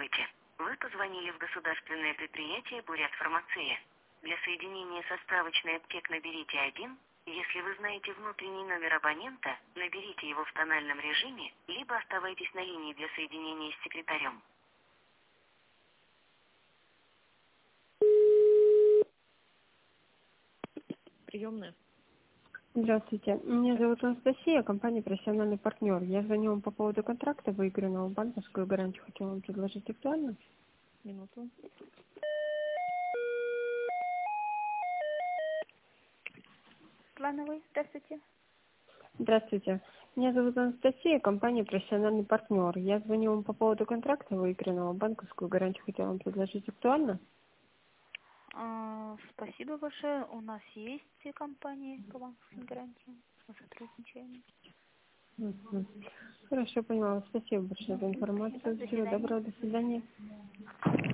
Здравствуйте. Вы позвонили в государственное предприятие «Бурятфармация». Для соединения со справочной аптек наберите 1. Если вы знаете внутренний номер абонента, наберите его в тональном режиме, либо оставайтесь на линии для соединения с секретарем. Приемная. Здравствуйте. Меня зовут Анастасия, компания «Профессиональный партнер». Я звоню вам по поводу контракта, выигранного банковскую гарантию. Хотела вам предложить актуально. Минуту. Плановый, здравствуйте. Здравствуйте. Меня зовут Анастасия, компания «Профессиональный партнер». Я звоню вам по поводу контракта, выигранного банковскую гарантию. Хотела вам предложить актуально. Спасибо большое. У нас есть компании по банковским гарантиям. Мы сотрудничаем. Мгм. Хорошо, поняла. Спасибо большое за информацию. Спасибо. До Всего свидания. доброго. До свидания.